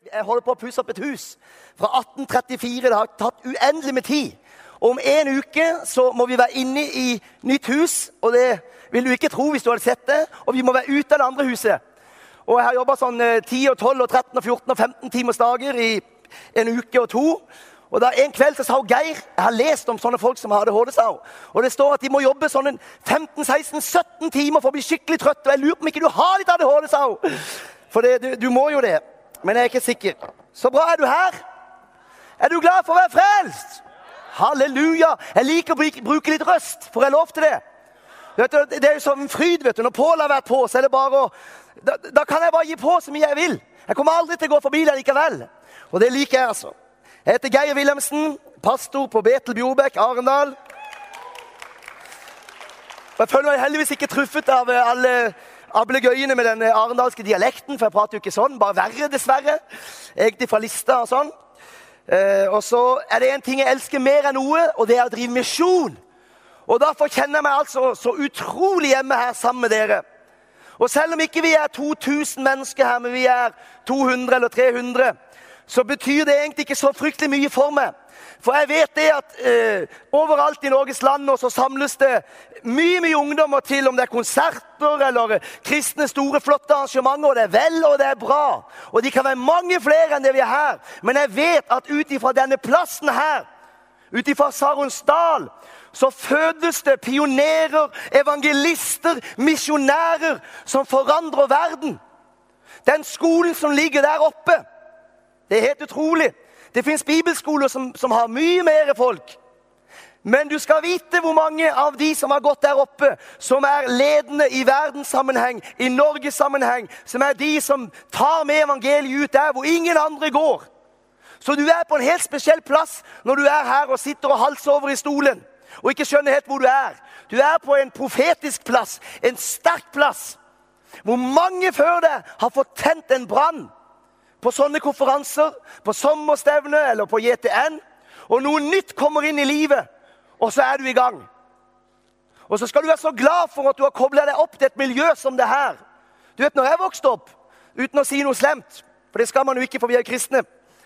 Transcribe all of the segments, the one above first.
Jeg holder på å pusse opp et hus fra 1834. Det har tatt uendelig med tid. Og om en uke så må vi være inne i nytt hus, og det vil du ikke tro hvis du hadde sett det. Og vi må være ute av det andre huset. Og jeg har jobbet sånn 10 og 12 og 13 og 14 og 15 timers dager i en uke og 2. Og da en kveld så sa hun, Geir, jeg har lest om sånne folk som har ADHD, sa hun. Og det står at de må jobbe sånn 15, 16, 17 timer for å bli skikkelig trøtt. Og jeg lurer på om ikke du har litt ADHD, sa hun. For du må jo det. Men jeg er ikke sikker. Så bra, er du her? Er du glad for å være frelst? Halleluja! Jeg liker å bruke litt røst, for jeg lov til det. Vet du, det er jo som en fryd, vet du. Når Paul har vært på, så er det bare å... Da kan jeg bare gi på så mye jeg vil. Jeg kommer aldri til å gå forbi det likevel. Og det liker jeg altså. Jeg heter Geir Wilhelmsen, pastor på Betel Bjorbekk, Arendal. Og jeg føler meg heldigvis ikke truffet av alle ablegøyene med den arendalske dialekten, for jeg prater jo ikke sånn, bare verre dessverre. Egentlig fra lista og sånn. Og så er det en ting jeg elsker mer enn noe, og det er å drive misjon. Og derfor kjenner jeg meg altså så utrolig hjemme her sammen med dere. Og selv om ikke vi er 2000 mennesker her, men vi er 200 eller 300, så betyr det egentlig ikke så fryktelig mye for meg. For jeg vet det at overalt i Norges land nå så samles det mye ungdommer til, om det er konserter eller kristne store flotte arrangementer, og det er vel og det er bra. Og de kan være mange flere enn det vi er her. Men jeg vet at ut ifra denne plassen her, ut ifra Saronsdal, så fødes det pionerer, evangelister, misjonærer som forandrer verden. Den skolen som ligger der oppe, det er helt utrolig. Det finnes bibelskoler som har mye mer folk. Men du skal vite hvor mange av de som har gått der oppe, som er ledende i verdenssammenheng, i Norges sammenheng, som er de som tar med evangeliet ut der hvor ingen andre går. Så du er på en helt spesiell plass når du er her og sitter og halser over i stolen, og ikke skjønner helt hvor du er. Du er på en profetisk plass, en sterk plass, hvor mange før deg har fått tent en brann på sånne konferanser, på sommerstevne eller på JTN, og noe nytt kommer inn i livet, og så er du i gang. Og så skal du være så glad for at du har koblet deg opp til et miljø som det her. Du vet, når jeg vokste opp, uten å si noe slemt, for det skal man jo ikke for vi er kristne,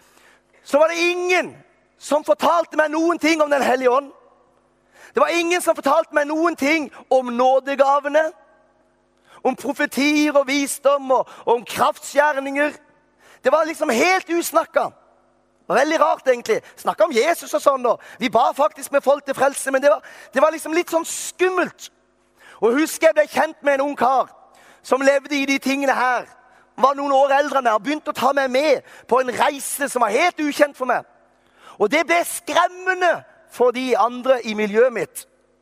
så var det ingen som fortalte meg noen ting om Den Hellige Ånd. Det var ingen som fortalte meg noen ting om nådegavene, om profetier og visdom og om kraftskjerninger. Det var liksom helt usnakket. Det var veldig rart egentlig. Snakket om Jesus og sånn, og vi ba faktisk med folk til frelse, men det var liksom litt sånn skummelt. Og husker jeg ble kjent med en ung kar som levde i de tingene her. Han var noen år eldre enn meg og begynte å ta meg med på en reise som var helt ukjent for meg. Og det ble skremmende for de andre i miljøet mitt.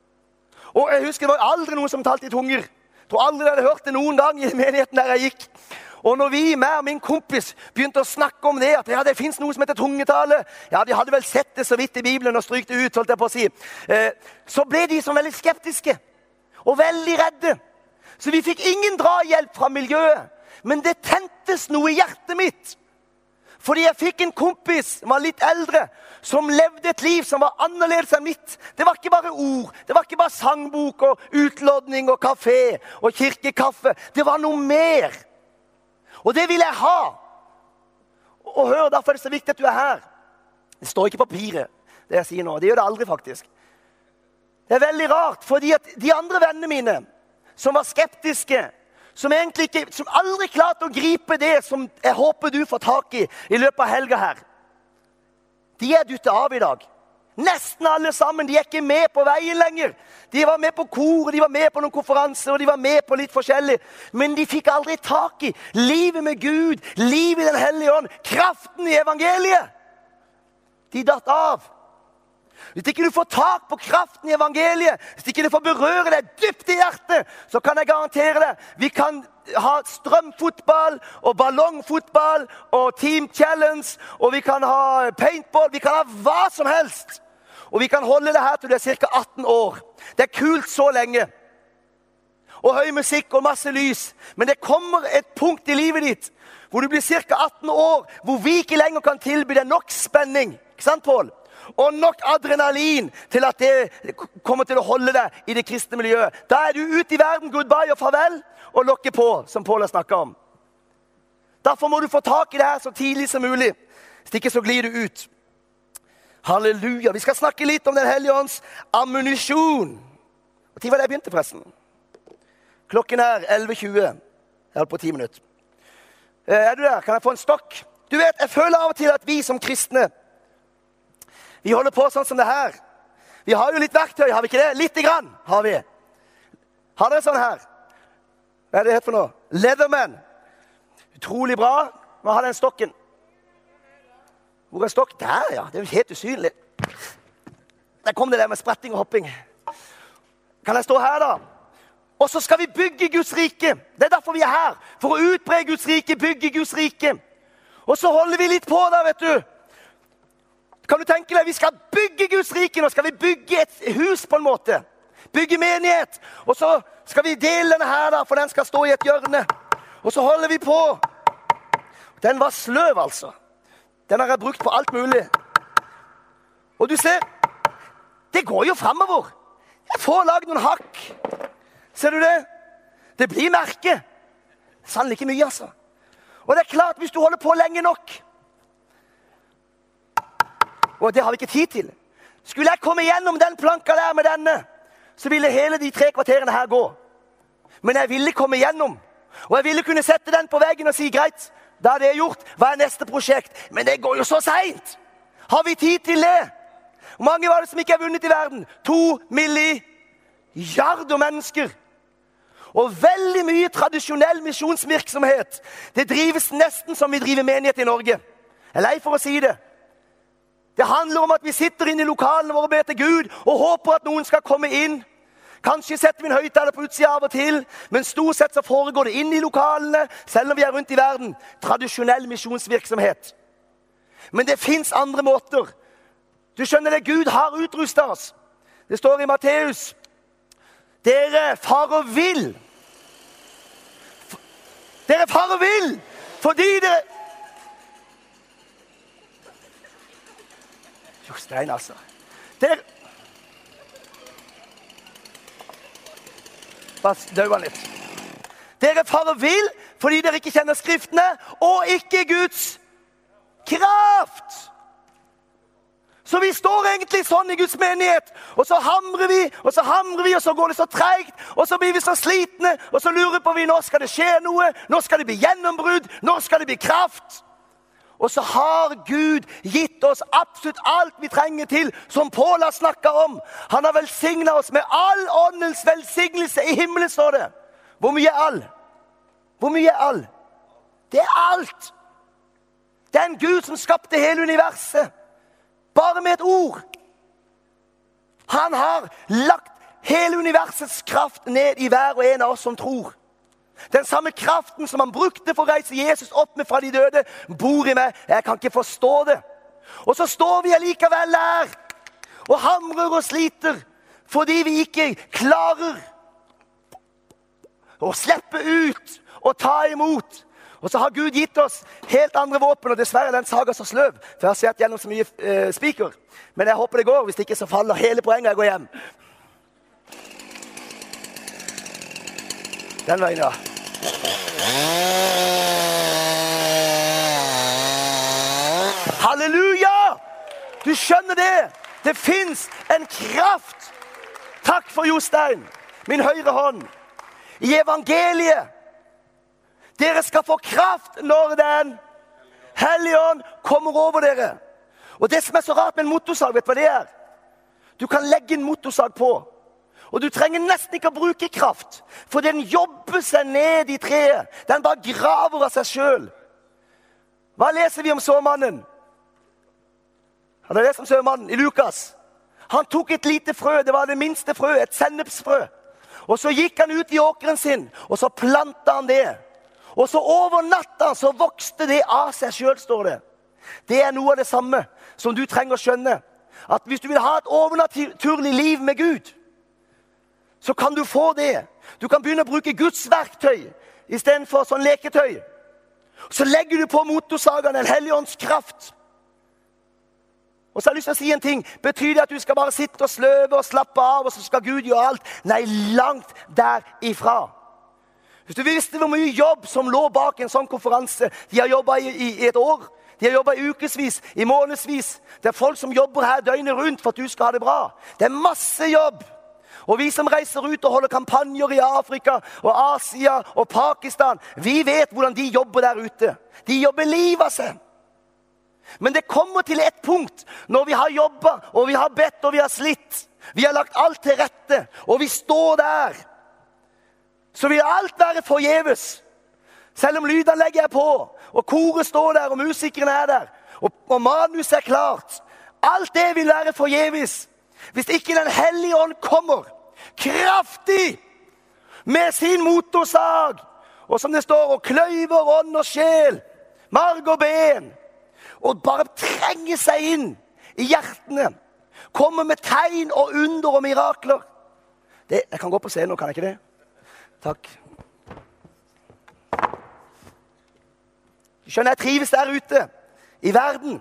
Og jeg husker det var aldri noen som talte i tunger. Jeg tror aldri jeg hadde hørt det noen gang i menigheten der jeg gikk. Og når vi, meg og min kompis, begynte å snakke om det, at ja, det finnes noe som heter tungetale, ja, de hadde vel sett det så vidt i Bibelen og strykt det ut, holdt jeg på å si, så ble de så veldig skeptiske og veldig redde. Så vi fikk ingen drahjelp fra miljøet, men det tentes noe i hjertet mitt. Fordi jeg fikk en kompis som var litt eldre, som levde et liv som var annerledes enn mitt. Det var ikke bare ord, det var ikke bare sangbok og utlodning og kafé og kirkekaffe. Det var noe mer. Og det vil jeg ha. Og hør, derfor er det så viktig at du er her. Det står ikke på papiret, det jeg sier nå. Det gjør det aldri faktisk. Det er veldig rart, fordi at de andre vennene mine, som var skeptiske, som aldri klarte å gripe det som jeg håper du får tak i løpet av helga her. De er dyttet av i dag. Nesten alle sammen, de er ikke med på veien lenger. De var med på kor, de var med på noen konferanser, og de var med på litt forskjellig. Men de fikk aldri tak i livet med Gud, livet i Den Hellige Ånd, kraften i evangeliet. De datt av. Hvis ikke du får tak på kraften i evangeliet, hvis ikke du får berøre deg dypt i hjertet, så kan jeg garantere deg, vi kan ha strømfotball og ballongfotball og team challenge, og vi kan ha paintball, vi kan ha hva som helst. Og vi kan holde det her til du er cirka 18 år. Det er kult så lenge. Og høy musikk og masse lys. Men det kommer et punkt i livet ditt, hvor du blir cirka 18 år, hvor vi ikke lenger kan tilby deg nok spenning. Ikke sant, Paul? Og nok adrenalin til at det kommer til å holde deg i det kristne miljøet. Da er du ute i verden, goodbye og farvel, og lokke på, som Paul har snakket om. Derfor må du få tak i det her så tidlig som mulig. Hvis ikke så glir du ut. Halleluja. Vi skal snakke litt om den hellige ånds ammunisjon. Og tid var det jeg begynte forresten? Klokken er 11:20. Jeg holdt på 10 minutter. Er du der? Kan jeg få en stokk? Du vet, jeg føler av og til at vi som kristne, vi holder på sånn som det her. Vi har jo litt verktøy, har vi ikke det? Litt grann har vi. Har dere sånn her? Hva er det het for noe? Leatherman. Utrolig bra. Hva har den stokken? Hvor er stokk? Der, ja. Det er jo helt usynlig. Der kom det der med spretting og hopping. Kan jeg stå her da? Og så skal vi bygge Guds rike. Det er derfor vi er her. For å utbre Guds rike, bygge Guds rike. Og så holder vi litt på da, vet du. Kan du tenke deg, vi skal bygge Guds rike. Nå skal vi bygge et hus på en måte. Bygge menighet. Og så skal vi dele denne her da, for den skal stå i et hjørne. Og så holder vi på. Den var sløv altså. Den har jeg brukt på alt mulig. Og du ser, det går jo fremover. Jeg får laget noen hakk. Ser du det? Det blir merke. Sannelig ikke mye, altså. Og det er klart, hvis du holder på lenge nok, og det har vi ikke tid til. Skulle jeg komme gjennom den planka der med denne, så ville hele de 3 kvarterene her gå. Men jeg ville komme gjennom. Og jeg ville kunne sette den på veggen og si, greit, da er det gjort. Hva er neste prosjekt? Men det går jo så sent. Har vi tid til det? Hvor mange var det som ikke er vunnet i verden? 2 milliarder mennesker. Og veldig mye tradisjonell misjonsvirksomhet. Det drives nesten som vi driver menighet i Norge. Jeg er lei for å si det. Det handler om at vi sitter inne i lokalene våre og ber til Gud og håper at noen skal komme inn. Kanskje setter vi en høyttaler på utsida av og til, men stort sett så foregår det inn i lokalene, selv om vi er rundt i verden. Tradisjonell misjonsvirksomhet. Men det finnes andre måter. Du skjønner det, Gud har utrustet oss. Det står i Matteus. Dere farer vill. Dere farer vill, fordi dere... Jostein, altså. Dere... Bare døv han litt. Dere farer vill, fordi dere ikke kjenner skriftene, og ikke Guds kraft. Så vi står egentlig sånn i Guds menighet, og så hamrer vi, og så går det så tregt, og så blir vi så slitne, og så lurer på vi, nå skal det skje noe, nå skal det bli gjennombrudd, nå skal det bli kraft. Og så har Gud gitt oss absolutt alt vi trenger til, som Paul har snakket om. Han har velsignet oss med all åndens velsignelse i himmelen, står det. Hvor mye er all? Hvor mye er all? Det er alt. Det er en Gud som skapte hele universet. Bare med et ord. Han har lagt hele universets kraft ned i hver og en av oss som tror. Den samme kraften som han brukte for å reise Jesus opp med fra de døde, bor i meg. Jeg kan ikke forstå det. Og så står vi allikevel der og hamrer og sliter fordi vi ikke klarer å slippe ut og ta imot. Og så har Gud gitt oss helt andre våpen, og dessverre er den saga så sløv, for jeg har sett gjennom så mye spiker. Men jeg håper det går, hvis det ikke så faller hele poenget jeg går hjem. Den veien, ja. Halleluja! Du skjønner det. Det finnes en kraft. Takk for Jostein, min høyre hånd. I evangeliet. Dere skal få kraft når den Hellige Ånd kommer over dere. Og det som er så rart med en motorsag, vet du hva det er? Du kan legge en motorsag på. Og du trenger nesten ikke å bruke kraft, for den jobber seg ned i treet. Den bare graver av seg selv. Hva leser vi om såmannen? Han har lest om såmannen i Lukas. Han tok et lite frø, det var det minste frø, et sennepsfrø. Og så gikk han ut i åkeren sin, og så plantet han det. Og så over natta så vokste det av seg selv, står det. Det er noe av det samme som du trenger å skjønne. At hvis du vil ha et overnaturlig liv med Gud, så kan du få det. Du kan begynne å bruke Guds verktøy i stedet for sånn leketøy. Så legger du på motorsagen en Hellige Ånds kraft. Og så har jeg lyst til å si en ting. Betyr det at du skal bare sitte og sløve og slappe av, og så skal Gud gjøre alt? Nei, langt derifra. Hvis du visste hvor mye jobb som lå bak en sånn konferanse. De har jobbet i et år. De har jobbet i ukesvis, i månedsvis. Det er folk som jobber her døgnet rundt for at du skal ha det bra. Det er masse jobb. Og vi som reiser ut og holder kampanjer i Afrika og Asia og Pakistan, vi vet hvordan de jobber der ute. De jobber livet av seg. Men det kommer til et punkt når vi har jobbet, og vi har bedt, og vi har slitt. Vi har lagt alt til rette, og vi står der. Så vil alt være forgjeves. Selv om lydanlegget er på, og koret står der, og musikerne er der, og manus er klart. Alt det vil være forgjeves. Hvis ikke den hellige ånd kommer kraftig med sin motorsag, og som det står, og kløyver ånd og sjel, marg og ben, og bare trenger seg inn i hjertene, kommer med tegn og under og mirakler. Jeg kan gå på scenen nå, kan jeg ikke det? Takk. Skjønner, jeg trives der ute, i verden.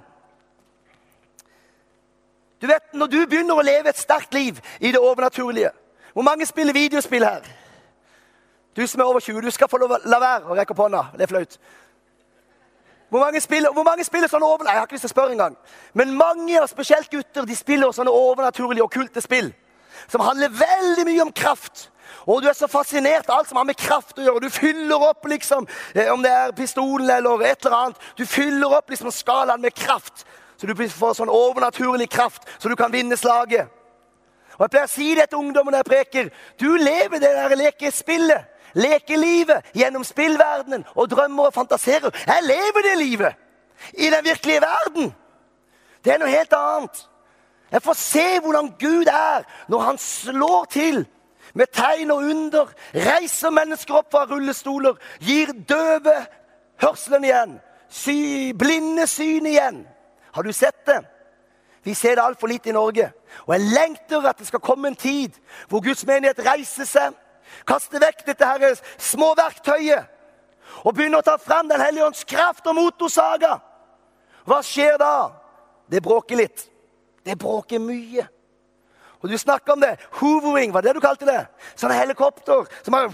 Du vet, når du begynner å leve et sterkt liv i det overnaturlige. Hvor mange spiller videospill her? Du som er over 20, du skal få la være å rekke opp hånda. Det er flaut. Hvor mange spiller sånne overnaturlige? Jeg har ikke lyst til å spørre engang. Men mange, og spesielt gutter, de spiller sånne overnaturlige, okkulte spill. Som handler veldig mye om kraft. Og du er så fascinert av alt som har med kraft å gjøre. Du fyller opp liksom, om det er pistolen eller et eller annet. Du fyller opp liksom skalaen med kraft. Så du får sånn overnaturlig kraft, så du kan vinne slaget. Og jeg pleier å si det til ungdommen når jeg preker. Du lever det der lekespillet, lekelivet gjennom spillverdenen, og drømmer og fantaserer. Jeg lever det livet i den virkelige verden. Det er noe helt annet. Jeg får se hvordan Gud er når han slår til med tegn og under, reiser mennesker opp fra rullestoler, gir døve hørselen igjen, blinde syn igjen. Har du sett det? Vi ser det alt for lite i Norge. Og jeg lengter at det skal komme en tid hvor Guds menighet reiser seg, kaster vekk dette her små verktøyet, og begynner å ta frem den hellige ånds kraft og motorsaga. Hva skjer da? Det bråker litt. Det bråker mye. Og du snakker om det. Hovering, hva er det du kalte det? Sånne helikopter som er...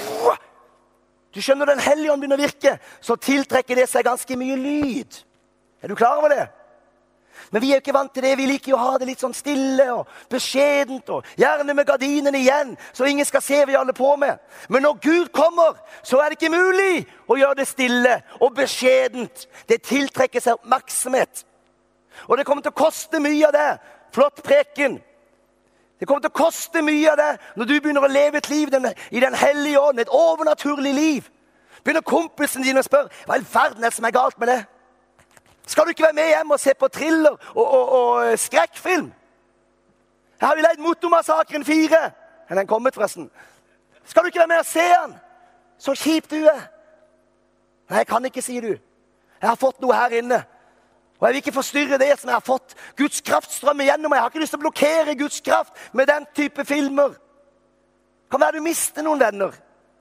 Du skjønner, den hellige ånd begynner å virke, så tiltrekker det seg ganske mye lyd. Er du klar over det? Men vi er jo ikke vant til det. Vi liker jo å ha det litt sånn stille og beskjedent, og gjerne med gardinen igjen, så ingen skal se hva vi holder på med. Men når Gud kommer, så er det ikke mulig å gjøre det stille og beskjedent. Det tiltrekker seg oppmerksomhet. Og det kommer til å koste mye av det. Flott preken. Det kommer til å koste mye av det når du begynner å leve et liv i den hellige ånd, et overnaturlig liv. Begynner kompisen din å spørre, hva i verden er det som er galt med det? Skal du ikke være med hjem og se på thriller og skrekkfilm? Jeg har jo leid Motormassakren 4. Er den kommet forresten? Skal du ikke være med og se den? Så kjipt du er. Nei, jeg kan ikke, sier du. Jeg har fått noe her inne. Og jeg vil ikke forstyrre det som jeg har fått. Guds kraft strømmer gjennom meg. Jeg har ikke lyst til å blokkere Guds kraft med den type filmer. Kan være du mister noen venner.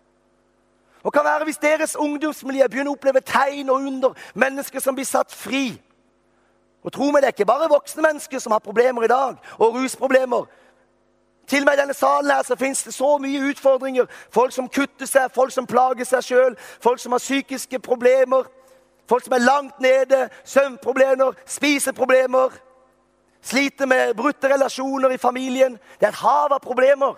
Og kan være hvis deres ungdomsmiljø begynner å oppleve tegn og under, mennesker som blir satt fri. Og tro meg, det er ikke bare voksne mennesker som har problemer i dag, og rusproblemer. Til og med i denne salen her så finnes det så mye utfordringer. Folk som kutter seg, folk som plager seg selv, folk som har psykiske problemer, folk som er langt nede, søvnproblemer, spiseproblemer, sliter med brutte relasjoner i familien. Det er et hav av problemer.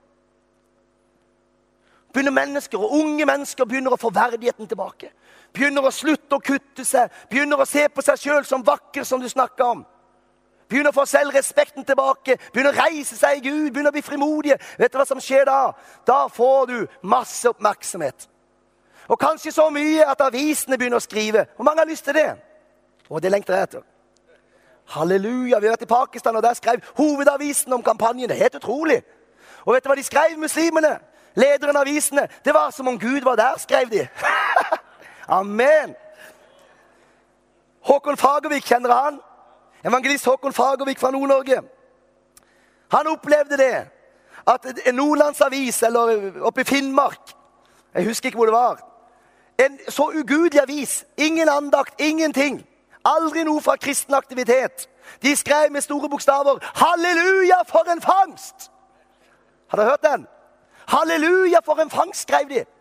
Begynner mennesker, og unge mennesker begynner å få verdigheten tilbake. Begynner å slutte å kutte seg. Begynner å se på seg selv som vakker, som du snakket om. Begynner å få selvrespekten tilbake. Begynner å reise seg i Gud. Begynner å bli frimodige. Vet du hva som skjer da? Da får du masse oppmerksomhet. Og kanskje så mye at avisene begynner å skrive. Hvor mange har lyst til det? Og det lengter jeg etter. Halleluja, vi har vært i Pakistan, og der skrev hovedavisen om kampanjen. Det er helt utrolig. Og vet du hva de skrev, muslimene? Lederen av avisene, det var som om Gud var der, skrev de. Amen. Håkon Fagervik, kjenner han? Evangelist Håkon Fagervik fra Nord-Norge. Han opplevde det, at en Nordlandsavis, eller oppe i Finnmark, jeg husker ikke hvor det var, en så ugudelig avis, ingen andakt, ingenting, aldri noe fra kristen aktivitet. De skrev med store bokstaver, halleluja for en fangst. Har dere hørt den? Halleluja for en fangst, skrev de.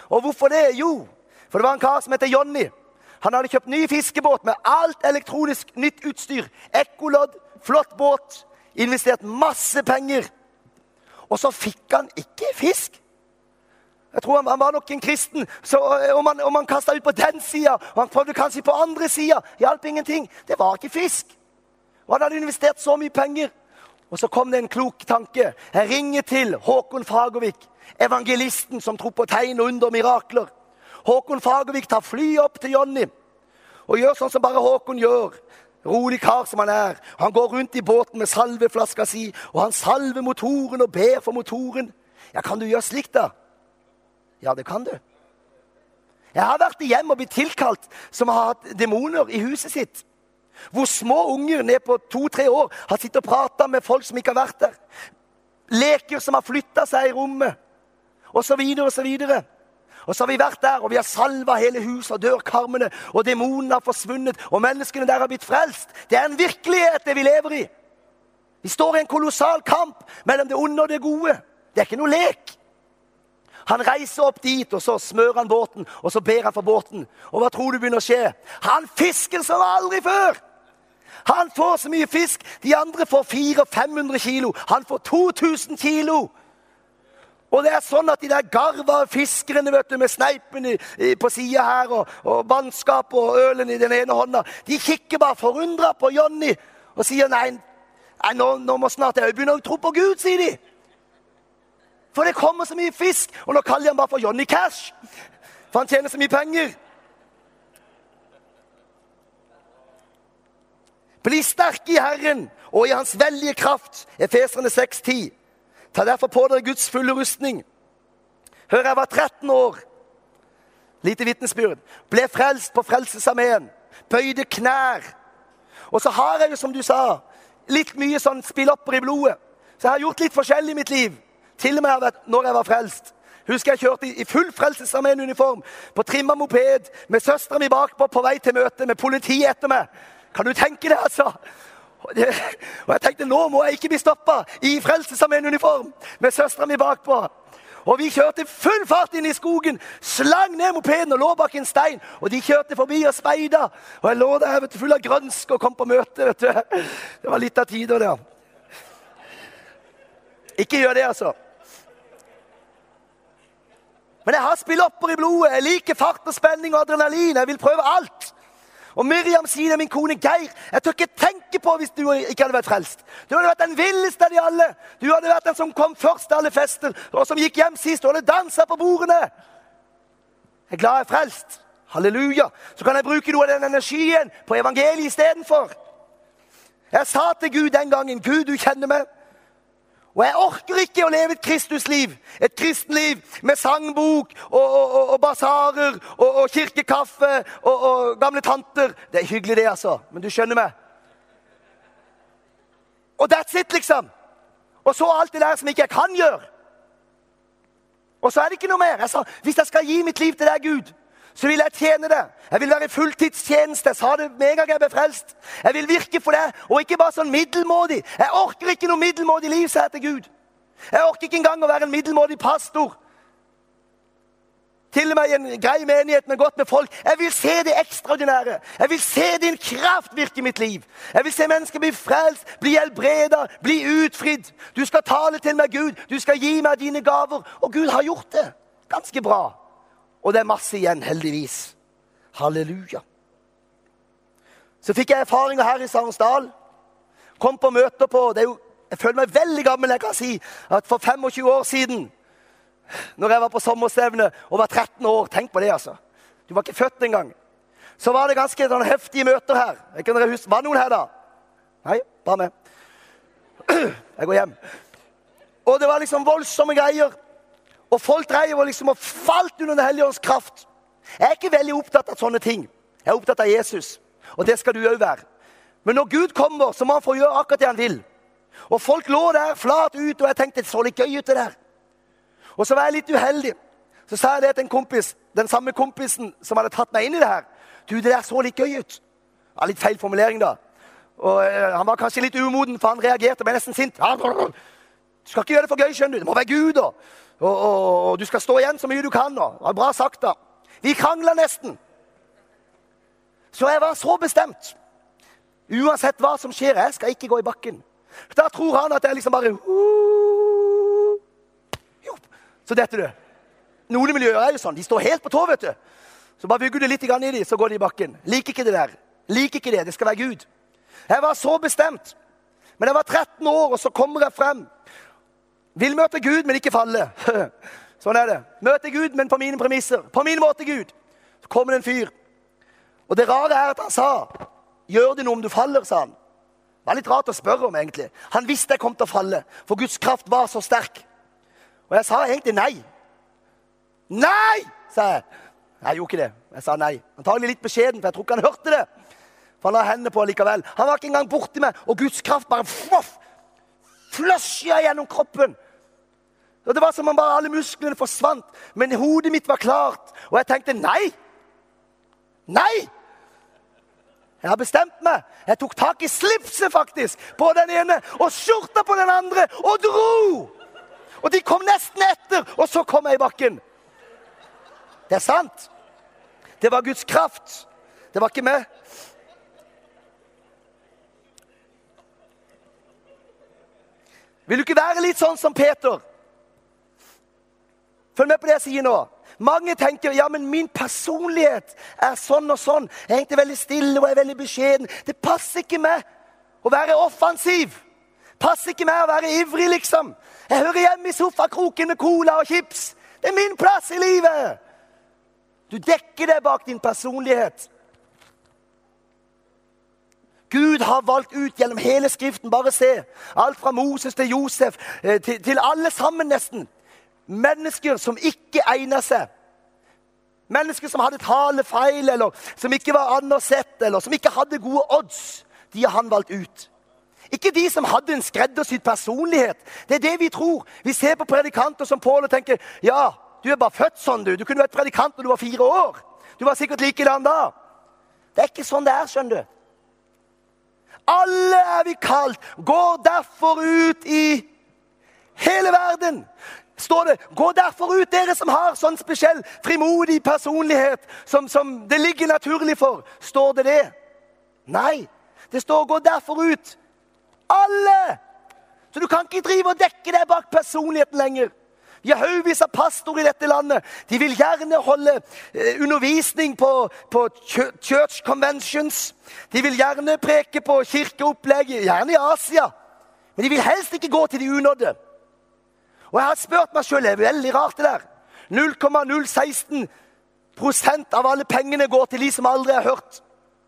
Og hvorfor det? Jo, for det var en kar som heter Johnny. Han hadde kjøpt ny fiskebåt med alt elektronisk nytt utstyr. Ekkolodd, flott båt, investert masse penger. Og så fikk han ikke fisk. Jeg tror han var nok en kristen. Så om han kastet ut på den siden, og han prøvde kanskje på andre siden, hjalp ingenting. Det var ikke fisk. Og han hadde investert så mye penger. Og så kom det en klok tanke. Jeg ringer til Håkon Fagervik, evangelisten som tror på tegn og under og mirakler. Håkon Fagervik tar fly opp til Johnny og gjør sånn som bare Håkon gjør. Rolig kar som han er. Han går rundt i båten med salveflaska si, og han salver motoren og ber for motoren. Ja, kan du gjøre slikt da? Ja, det kan du. Jeg har vært i hjem og blitt tilkalt som har hatt demoner i huset sitt. Hvor små unger ned på 2-3 år har sittet og pratet med folk som ikke har vært der. Leker som har flyttet seg i rommet. Og så videre og så videre. Og så har vi vært der, og vi har salvet hele huset og dørkarmene, og demonene har forsvunnet, og menneskene der har blitt frelst. Det er en virkelighet det vi lever i. Vi står i en kolossal kamp mellom det onde og det gode. Det er ikke noe lek. Han reiser opp dit, og så smører han båten, og så ber han for båten. Og hva tror du begynner å skje? Han fisker som aldri før. Han får så mye fisk. De andre får 400-500 kilo. Han får 2000 kilo. Og det er sånn at de der garva fiskerne, vet du, med sneipen på siden her, og vannskap og ølen i den ene hånda, de kikker bare forundret på Johnny, og sier, nei, nå må snart jeg begynne å tro på Gud, sier de. For det kommer så mye fisk, og nå kaller de han bare for Johnny Cash, for han tjener så mye penger. Bli sterk i Herren, og i hans veldige kraft, Efeserne 6:10. Ta derfor på dere Guds fulle rustning. Hør, jeg var 13 år. Lite vittnesbyrd. Ble frelst på frelsesarmeen. Bøyde knær. Og så har jeg jo, som du sa, litt mye sånn spillopper i blodet. Så jeg har gjort litt forskjellig i mitt liv. Til og med når jeg var frelst. Husker jeg kjørte i full frelsesarmeen-uniform, på trimma moped, med søsteren min bakpå på vei til møte, med politiet etter meg. Kan du tenke det, altså? Og jeg tenkte, nå må jeg ikke bli stoppet i frelsesarmeen-uniform med søsteren min bakpå. Og vi kjørte full fart inn i skogen, slang ned mopeden og lå bak en stein. Og de kjørte forbi og speida. Og jeg lå der, vet du, full av grønsk og kom på møte, vet du. Det var litt av tider der. Ikke gjør det, altså. Men jeg har spillopper i blodet. Jeg liker fart og spenning og adrenalin. Jeg vil prøve alt. Og Miriam sier det, min kone Geir, jeg tør ikke tenke på hvis du ikke hadde vært frelst. Du hadde vært den villeste av de alle. Du hadde vært den som kom først til alle fester, og som gikk hjem sist, og hadde danset på bordene. Jeg er glad jeg er frelst. Halleluja. Så kan jeg bruke noe av den energien på evangeliet i stedet for. Jeg sa til Gud den gangen, Gud, du kjenner meg. Og jeg orker ikke å leve et Kristusliv, et kristenliv med sangbok og basarer og kirkekaffe og gamle tanter. Det er hyggelig det, altså, men du skjønner meg. Og that's it, liksom. Og så alt det der som ikke jeg kan gjøre. Og så er det ikke noe mer. Jeg sa, hvis jeg skal gi mitt liv til deg, Gud, så vil jeg tjene det. Jeg vil være i fulltidstjeneste. Jeg sa det med en gang jeg ble frelst. Jeg vil virke for det, og ikke bare sånn middelmådig. Jeg orker ikke noe middelmådig liv, sa jeg til Gud. Jeg orker ikke engang å være en middelmådig pastor. Til og med i en grei menighet med godt med folk. Jeg vil se det ekstraordinære. Jeg vil se din kraft virke i mitt liv. Jeg vil se mennesker bli frelst, bli helbredet, bli utfridd. Du skal tale til meg, Gud. Du skal gi meg dine gaver. Og Gud har gjort det. Ganske bra. Og det er masse igjen, heldigvis. Halleluja. Så fikk jeg erfaringer her i Sarensdal. Kom på møter på, jeg føler meg veldig gammel, jeg kan si, at for 25 år siden, når jeg var på sommerstevne og var 13 år, tenk på det, altså. Du var ikke født engang. Så var det ganske sånn heftige møter her. Jeg kan dere huske, var noen her da? Nei, bare med. Jeg går hjem. Og det var liksom voldsomme greier. Og folk dreier liksom og falt under Den hellige ånds kraft. Jeg er ikke veldig opptatt av sånne ting. Jeg er opptatt av Jesus. Og det skal du jo være. Men når Gud kommer, så må han få gjøre akkurat det han vil. Og folk lå der flat ut, og jeg tenkte, det så litt gøy ut det der. Og så var jeg litt uheldig. Så sa jeg det til en kompis, den samme kompisen som hadde tatt meg inn i det her. Du, det der så litt gøy ut. Ja, litt feil formulering da. Og han var kanskje litt umoden, for han reagerte med nesten sint. Du skal ikke gjøre det for gøy, skjønner du. Det må være Gud, og du skal stå igjen så mye du kan. Det var bra sagt da. Vi kranglet nesten. Så jeg var så bestemt. Uansett hva som skjer, jeg skal ikke gå i bakken. Da tror han at jeg liksom bare... Så detter du. Noen miljøer er jo sånn. De står helt på tå, vet du. Så bare bygger du litt i dem, så går de i bakken. Liker ikke det der. Liker ikke det. Det skal være Gud. Jeg var så bestemt. Men jeg var 13 år, og så kommer jeg frem. Vil møte Gud, men ikke falle. Sånn er det. Møte Gud, men på mine premisser. På min måte, Gud. Så kommer det en fyr. Og det rare er at han sa, gjør det noe om du faller, sa han. Det var litt rart å spørre om, egentlig. Han visste jeg kom til å falle, for Guds kraft var så sterk. Og jeg sa egentlig nei. Nei, sa jeg. Jeg gjorde ikke det. Jeg sa nei. Antagelig litt beskjeden, for jeg tror ikke han hørte det. For han la hendene på likevel. Han var ikke engang borte med, og Guds kraft bare flashet gjennom kroppen. Og det var som om bare alle musklene forsvant. Men hodet mitt var klart. Og jeg tenkte, nei. Nei. Jeg har bestemt meg. Jeg tok tak i slipset faktisk, på den ene, og skjorta på den andre, og dro. Og de kom nesten etter, og så kom jeg i bakken. Det er sant. Det var Guds kraft. Det var ikke meg. Vil du ikke være litt sånn som Peter? Følg med på det jeg sier nå. Mange tenker, ja, men min personlighet er sånn og sånn. Jeg er egentlig veldig stille og er veldig beskjeden. Det passer ikke meg å være offensiv. Passer ikke meg å være ivrig, liksom. Jeg hører hjemme i sofakroken med cola og chips. Det er min plass i livet. Du dekker deg bak din personlighet. Gud har valgt ut gjennom hele skriften, bare se. Alt fra Moses til Josef, til alle sammen nesten. Mennesker som ikke egnet seg. Mennesker som hadde talefeil, eller som ikke var anerkjent, eller som ikke hadde gode odds. De har han valgt ut. Ikke de som hadde en skreddersydd personlighet. Det er det vi tror. Vi ser på predikanter som Paul og tenker, ja, du er bare født sånn du. Du kunne vært predikant når du var 4 år. Du var sikkert likedan da. Det er ikke sånn det er, skjønner du. Alle er vi kalt. Gå derfor ut i hele verden. Står det, gå derfor ut dere som har sånn spesiell frimodig personlighet som det ligger naturlig for. Står det det? Nei. Det står, gå derfor ut. Alle. Så du kan ikke drive og dekke deg bak personligheten lenger. Vi har haugevis av pastorer i dette landet. De vil gjerne holde undervisning på church conventions. De vil gjerne preke på kirkeopplegg, gjerne i Asia. Men de vil helst ikke gå til de unådde. Og jeg har spurt meg selv, det er veldig rart det der. 0,016% av alle pengene går til de som aldri har hørt.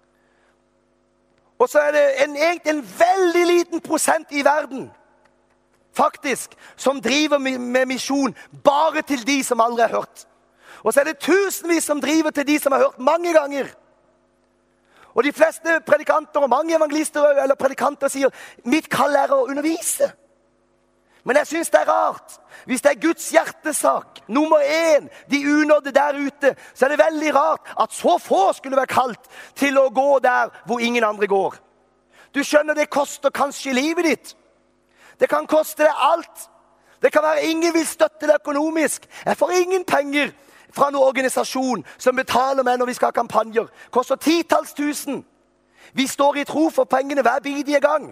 Og så er det egentlig en veldig liten prosent i verden, faktisk, som driver med misjon bare til de som aldri har hørt. Og så er det tusenvis som driver til de som har hørt mange ganger. Og de fleste predikanter og mange evangelister eller predikanter sier, mitt kall er å undervise. Men jeg synes det er rart. Hvis det er Guds hjertesak, nummer 1, de unådde der ute, så er det veldig rart at så få skulle være kalt til å gå der hvor ingen andre går. Du skjønner, det koster kanskje livet ditt. Det kan koste deg alt. Det kan være ingen vil støtte deg økonomisk. Jeg får ingen penger fra noen organisasjon som betaler meg når vi skal ha kampanjer. Koster 10-talls tusen. Vi står i tro for pengene hver bidige gang.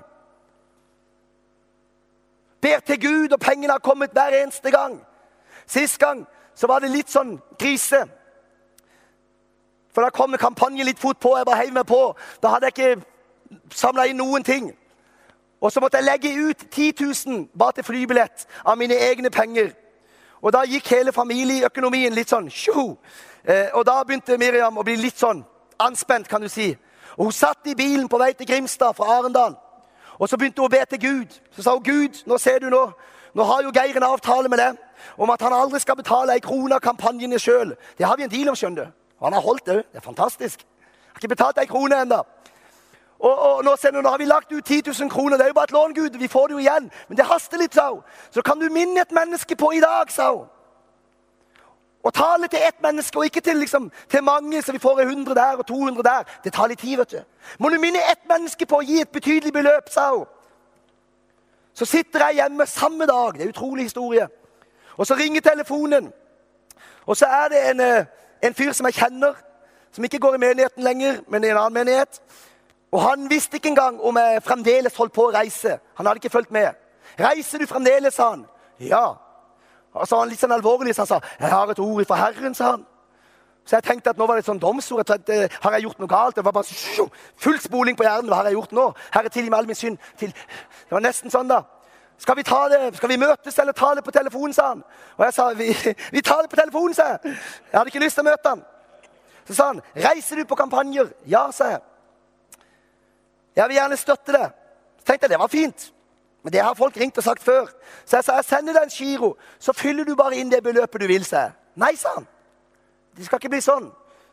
Ber til Gud, og pengene har kommet hver eneste gang. Sist gang så var det litt sånn krise. For da kom kampanjen litt fort på, jeg bare heiv meg på. Da hadde jeg ikke samlet inn noen ting. Og så måtte jeg legge ut 10 000 bare til flybillett av mine egne penger. Og da gikk hele familieøkonomien litt sånn, tjo. Og da begynte Miriam å bli litt sånn anspent, kan du si. Og hun satt i bilen på vei til Grimstad fra Arendal. Og så begynte hun å be til Gud. Så sa hun, Gud, nå ser du nå har jo Geir en avtale med deg, om at han aldri skal betale 1 krone av kampanjene selv. Det har vi en deal om, skjønner du. Og han har holdt det, det er fantastisk. Jeg har ikke betalt 1 krone enda. Og nå ser du, nå har vi lagt ut 10 000 kroner, det er jo bare et lån, Gud, vi får det jo igjen. Men det haster litt, sa hun. Så kan du minne et menneske på i dag, sa hun. Og tale til ett menneske, og ikke til mange, så vi får 100 der og 200 der. Det tar litt tid, vet du. Må du minne ett menneske på å gi et betydelig beløp, sa hun. Så sitter jeg hjemme samme dag. Det er en utrolig historie. Og så ringer telefonen. Og så er det en fyr som jeg kjenner, som ikke går i menigheten lenger, men i en annen menighet. Og han visste ikke engang om jeg fremdeles holdt på å reise. Han hadde ikke fulgt med. Reiser du fremdeles, sa han. Ja. Og så var han litt sånn alvorlig, så han sa, jeg har et ord fra Herren, sa han. Så jeg tenkte at nå var det et sånn domsord. Jeg tenkte, har jeg gjort noe galt? Det var bare full spoling på hjernen. Hva har jeg gjort nå? Herre, tilgi meg all min synd. Det var nesten sånn da. Skal vi ta det? Skal vi møtes eller ta det på telefonen, sa han. Og jeg sa, vi tar det på telefonen, sa jeg. Jeg hadde ikke lyst til å møte han. Så sa han, reiser du på kampanjer? Ja, sa jeg. Jeg vil gjerne støtte det. Så tenkte jeg, det var fint. Men det har folk ringt og sagt før. Så jeg sa, jeg sender deg en giro, så fyller du bare inn det beløpet du vil, sa jeg. Nei, sa han. Det skal ikke bli sånn.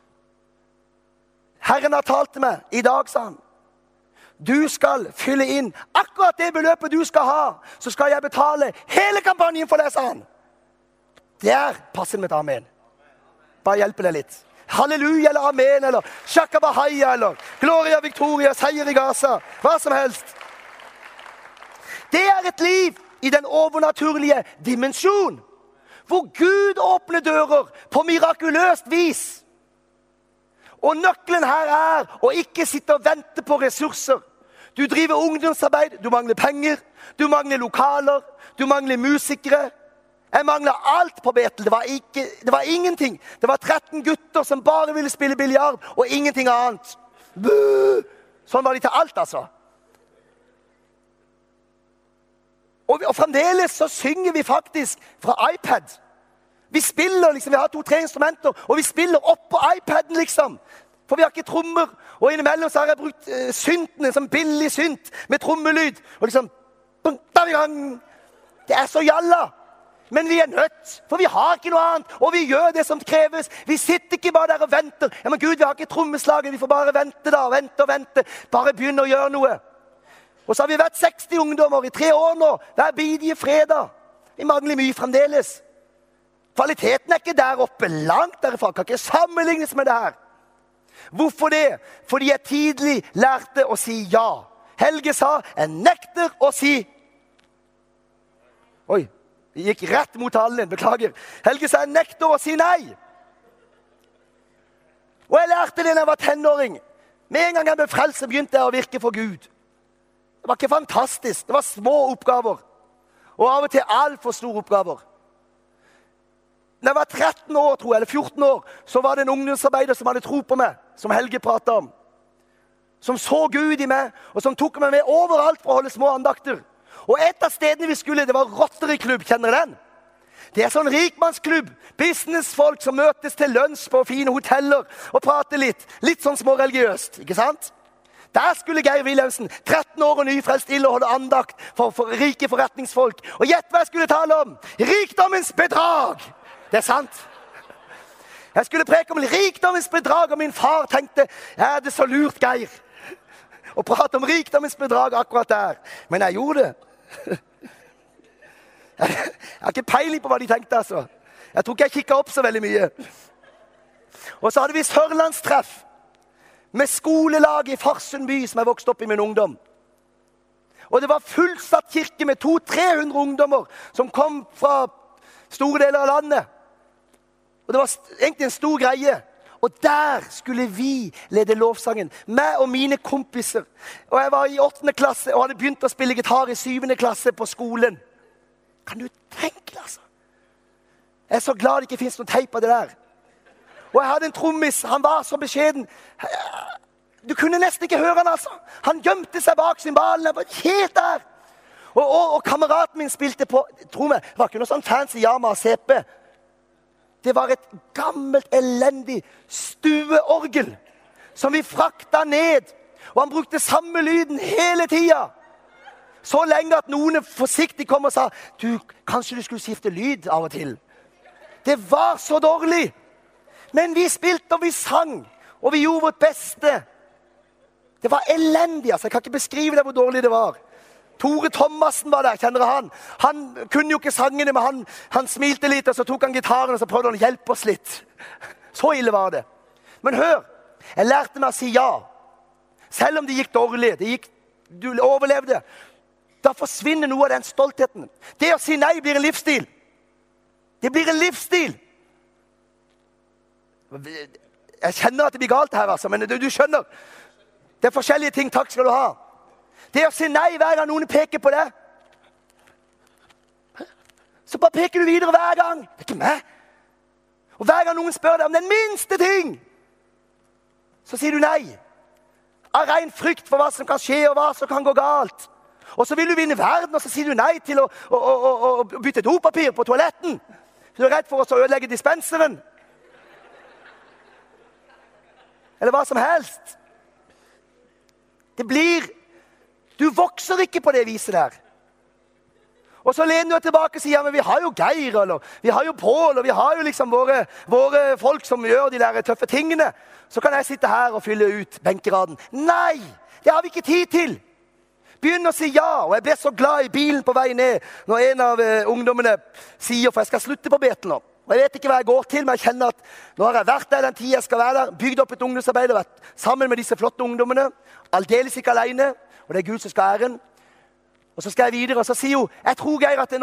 Herren har talt til meg i dag, sa han. Du skal fylle inn akkurat det beløpet du skal ha, så skal jeg betale hele kampanjen for deg, sa han. Det er passende med et amen. Bare hjelpe deg litt. Halleluja eller amen eller shakabahaya eller gloria victoria, seier i Gaza, hva som helst. Det er et liv i den overnaturlige dimensjon, hvor Gud åpner dører på mirakuløst vis. Og nøkkelen her er å ikke sitte og vente på ressurser. Du driver ungdomsarbeid, du mangler penger, du mangler lokaler, du mangler musikere. Jeg manglet alt på Betel. Det var ingenting. Det var 13 gutter som bare ville spille biljard, og ingenting annet. Buh! Sånn var de til alt, altså. Og fremdeles så synger vi faktisk fra iPad. Vi spiller liksom, vi har 2-3 instrumenter, og vi spiller opp på iPaden liksom. For vi har ikke trommer, og innimellom så har jeg brukt synten, en sånn billig synt med trommelyd. Og liksom, det er så jalla. Men vi er nødt, for vi har ikke noe annet, og vi gjør det som kreves. Vi sitter ikke bare der og venter. Ja, men Gud, vi har ikke trommeslaget, vi får bare vente da, vente. Bare begynne å gjøre noe. Og så har vi vært 60 ungdommer i 3 år nå, hver bidige fredag. Vi mangler mye fremdeles. Kvaliteten er ikke der oppe, langt derfra, kan ikke sammenlignes med det her. Hvorfor det? Fordi jeg tidlig lærte å si ja. Helge sa, jeg nekter å si. Oi, jeg gikk rett mot talen din, beklager. Helge sa, jeg nekter å si nei. Og jeg lærte det når jeg var tenåring. Med en gang jeg ble frelst, så begynte jeg å virke for Gud. Det var ikke fantastisk, det var små oppgaver. Og av og til alt for store oppgaver. Når jeg var 13 år, tror jeg, eller 14 år, så var det en ungdomsarbeider som hadde tro på meg, som Helge pratet om. Som så Gud i meg, og som tok meg med overalt for å holde små andakter. Og et av stedene vi skulle, det var Rotary-klubb, kjenner du den? Det er sånn rikmannsklubb, businessfolk som møtes til lunsj på fine hoteller og prater litt. Litt sånn småreligiøst, ikke sant? Der skulle Geir Wilhelmsen, 13 år og nyfrelst, ille og holde andakt for rike forretningsfolk. Og gjett hva jeg skulle tale om? Rikdommens bedrag! Det er sant. Jeg skulle preke om rikdommens bedrag, og min far tenkte, er det så lurt, Geir? Å prate om rikdommens bedrag akkurat der. Men jeg gjorde det. Jeg har ikke peiling på hva de tenkte, altså. Jeg tror ikke jeg kikket opp så veldig mye. Og så hadde vi Sørlandstreff med skolelaget i Farsund by, som jeg vokste opp i min ungdom. Og det var fullsatt kirke med 200-300 ungdommer som kom fra store deler av landet. Og det var egentlig en stor greie. Og der skulle vi lede lovsangen. Meg og mine kompiser. Og jeg var i 8. klasse og hadde begynt å spille gitar i 7. klasse på skolen. Kan du tenke deg, altså? Jeg er så glad det ikke finnes noen teip av det der. Og jeg hadde en trommis, han var så beskjeden. Du kunne nesten ikke høre han, altså. Han gjemte seg bak cymbalen, jeg var helt der. Og kameraten min spilte på, tro meg, det var ikke noe sånn fancy Yamaha CP. Det var et gammelt, elendig stueorgel som vi frakta ned. Og han brukte samme lyden hele tiden. Så lenge at noen forsiktig kom og sa, du, kanskje du skulle skifte lyd av og til. Det var så dårlig. Men vi spilte og vi sang, og vi gjorde vårt beste. Det var elendig, altså. Jeg kan ikke beskrive det hvor dårlig det var. Tore Thomassen var der, kjenner han. Han kunne jo ikke sangene, men han smilte litt, og så tok han gitaren, og så prøvde han å hjelpe oss litt. Så ille var det. Men hør, jeg lærte meg å si ja. Selv om det gikk dårlig, du overlevde. da forsvinner noe av den stoltheten. Det å si nei blir en livsstil. Det blir en livsstil. Jeg kjenner at det blir galt her, altså, men du skjønner. Det er forskjellige ting. Takk skal du ha. Det å si nei hver gang noen peker på det, så bare peker du videre hver gang. Det er ikke meg. Og hver gang noen spør deg om den minste ting, så sier du nei. Av ren frykt for hva som kan skje, og hva som kan gå galt. Og så vil du vinne verden, og så sier du nei til å bytte dopapir på toaletten. Du er redd for å ødelegge dispenseren. Eller hva som helst. Det blir... Du vokser ikke på det viset der. Og så lener du tilbake og sier, men vi har jo Geir, eller vi har jo Pål, og vi har jo liksom våre folk som gjør de der tøffe tingene. Så kan jeg sitte her og fylle ut benkeraden. Nei, det har vi ikke tid til. Begynn å si ja, og jeg ble så glad i bilen på vei ned, når en av ungdommene sier, for jeg skal slutte på Betel nå. Og jeg vet ikke hva jeg går til, men jeg kjenner at nå har jeg vært der den tid jeg skal være der, bygd opp et ungdomsarbeid, og vært sammen med disse flotte ungdommene, aldeles ikke alene, og det er Gud som skal ha æren. Og så skal jeg videre, og så sier hun, jeg tror Geir at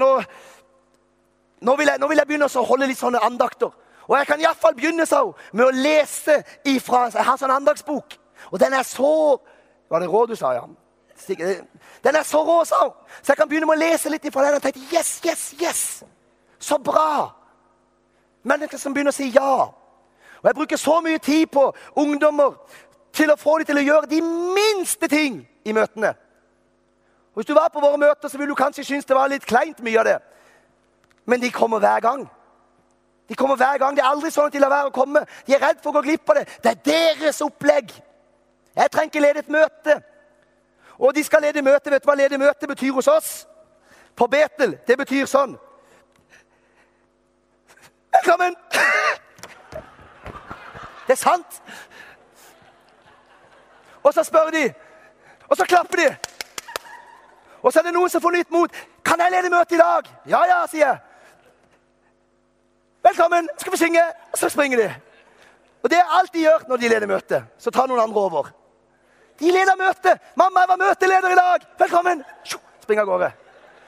nå vil jeg begynne å holde litt sånne andakter. Og jeg kan i hvert fall begynne, sa hun, med å lese ifra, jeg har sånn andagsbok, og den er så, var det råd du sa, ja? Den er så rå, sa hun, så jeg kan begynne med å lese litt ifra den, og tenkte, yes, så bra. Mennesker som begynner å si ja. Og jeg bruker så mye tid på ungdommer til å få dem til å gjøre de minste ting i møtene. Og hvis du var på våre møter, så vil du kanskje synes det var litt kleint mye av det. Men de kommer hver gang. De kommer hver gang. Det er aldri sånn at de lar være å komme. De er redd for å gå glipp av det. Det er deres opplegg. Jeg trenger ikke lede et møte. Og de skal lede møte. Vet du hva lede møte betyr hos oss? På Betel. Det betyr sånn. Velkommen! Det er sant. Og så spør de. Og så klapper de. Og så er det noen som får nytt mot. Kan jeg lede møte i dag? Ja, sier jeg. Velkommen, skal vi synge? Og så springer de. Og det er alt de gjør når de leder møte. Så tar noen andre over. De leder møte. Mamma, jeg var møteleder i dag. Velkommen. Springer av gårde.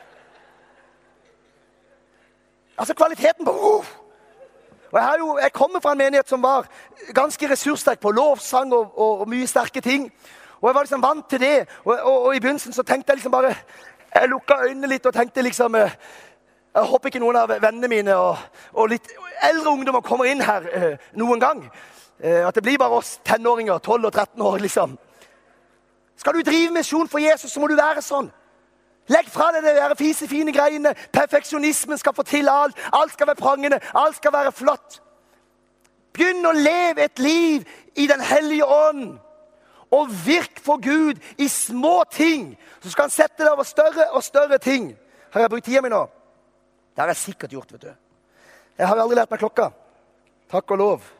Altså kvaliteten på... Og jeg kommer fra en menighet som var ganske ressurssterk på lovsang og mye sterke ting. Og jeg var liksom vant til det. Og i begynnelsen så tenkte jeg liksom bare... Jeg lukket øynene litt og tenkte liksom... Jeg håper ikke noen av vennene mine og litt eldre ungdommer kommer inn her noen gang. At det blir bare oss tenåringer, 12 og 13 år liksom. Skal du drive misjon for Jesus, så må du være sånn. Legg fra deg det der fisefine greiene. Perfeksjonismen skal få til alt. Alt skal være prangende. Alt skal være flott. Begynn å leve et liv i den hellige ånd. Og virk for Gud i små ting. Så skal han sette deg over større og større ting. Har jeg brukt tiden min nå? Det har jeg sikkert gjort, vet du. Jeg har aldri lært meg klokka. Takk og lov.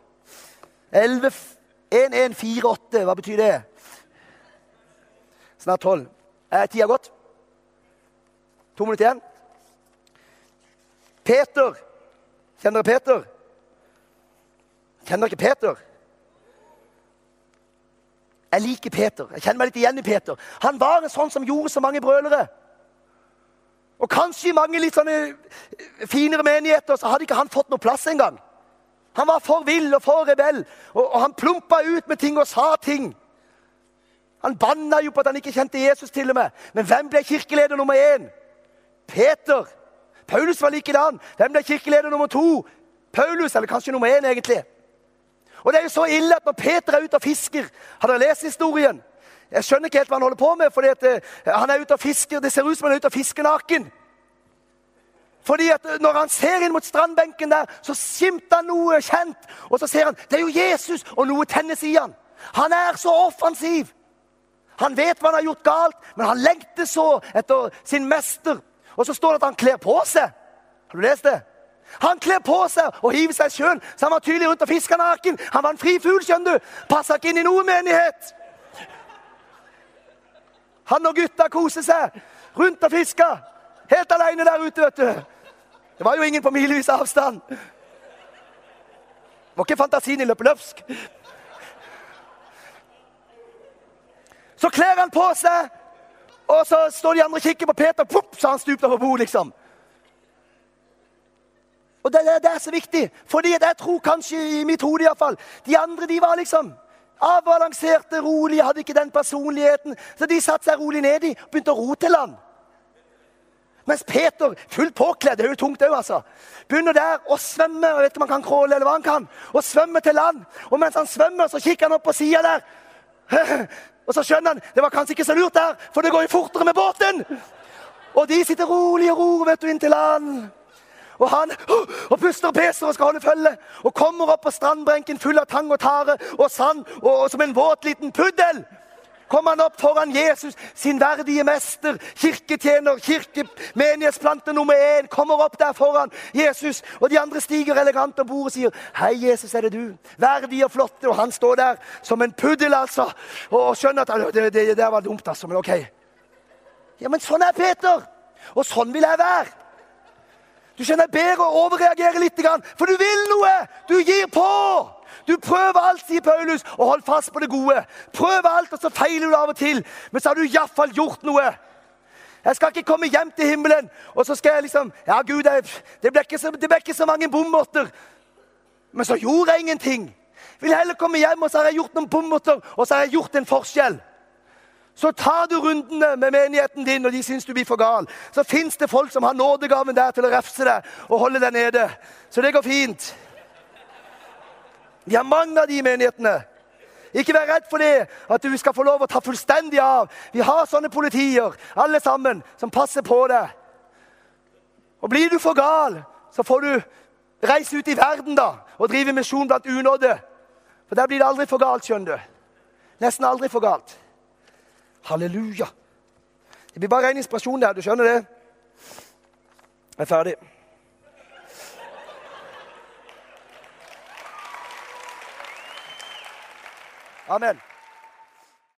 11:1148, hva betyr det? Snart 12. Er tida gått? 2 minutter igjen. Peter. Kjenner dere Peter? Kjenner dere ikke Peter? Jeg liker Peter. Jeg kjenner meg litt igjen i Peter. Han var en sånn som gjorde så mange brølere. Og kanskje i mange litt sånne finere menigheter så hadde ikke han fått noe plass engang. Han var for vill og for rebell. Og han plumpa ut med ting og sa ting. Han banna jo på at han ikke kjente Jesus til og med. Men hvem ble kirkeleder nummer 1? Peter. Paulus var likedan. Hvem ble kirkeleder nummer 2? Paulus, eller kanskje nummer 1 egentlig. Og det er jo så ille at når Peter er ute og fisker, har dere lest historien? Jeg skjønner ikke helt hva han holder på med, fordi at han er ute og fisker, det ser ut som han er ute og fisker naken. Fordi at når han ser inn mot strandbenken der, så skimter han noe kjent, og så ser han, det er jo Jesus, og noe tennes i han. Han er så offensiv. Han vet hva han har gjort galt, men han lengter så etter sin mester. Og så står det at han kler på seg. Har du lest det? Han kler på seg og hiver seg i sjøen, så han var tydelig rundt og fisket naken. Han var en fri fugl, skjønner du. Passer ikke inn i noen menighet. Han og gutta koser seg rundt og fisker. Helt alene der ute, vet du. Det var jo ingen på milevis avstand. Det var ikke fantasien i løpeløpsk. Så kler han på seg, Og så står de andre og kikker på Peter, plopp, så han stupte på bordet, liksom. Og det er så viktig, fordi jeg tror kanskje i mitt hode i hvert fall, de andre de var liksom avbalanserte, rolige, hadde ikke den personligheten, så de satt seg rolig ned i og begynte å ro til land. Mens Peter, fullt påkledd, det er jo tungt også altså, begynner der å svømme, jeg vet ikke om han kan kråle eller hva han kan, og svømme til land. Og mens han svømmer, så kikker han opp på siden der, og så skjønner han, det var kanskje ikke så lurt der, for det går jo fortere med båten. Og de sitter rolig og ror, vet du, inn til land. Og han puster og peser og skal holde følge, og kommer opp på strandbrenken full av tang og tare og sand, og som en våt liten puddel kommer han opp foran Jesus, sin verdige mester, kirketjener, kirkemenighetsplanter nummer 1, kommer opp der foran Jesus, og de andre stiger elegant og bor og sier, hei Jesus, er det du? Verdig og flotte, og han står der som en puddel altså, og skjønner at det der var dumt altså, men ok. Ja, men sånn er Peter, og sånn vil jeg være. Du skjønner, bedre å overreagere litt, for du vil noe, du gir på. Du prøver alt, sier Paulus, og hold fast på det gode. Prøv alt, og så feiler du av og til. Men så har du i hvert fall gjort noe. Jeg skal ikke komme hjem til himmelen, og så skal jeg liksom, ja Gud, det ble ikke så mange bommåter. Men så gjorde jeg ingenting. Vil heller komme hjem, og så har jeg gjort noen bommåter, og så har jeg gjort en forskjell. Så tar du rundene med menigheten din, og de synes du blir for gal. Så finnes det folk som har nådegaven der til å refse deg og holde deg nede. Så det går fint. Vi har mange av de menighetene. Ikke vær redd for det, at du skal få lov å ta fullstendig av. Vi har sånne politier, alle sammen, som passer på deg. Og blir du for gal, så får du reise ut i verden da, og drive misjon blant unådde. For der blir det aldri for galt, skjønner du. Nesten aldri for galt. Halleluja. Det blir bare en inspirasjon der, du skjønner det? Jeg er ferdig. Amen.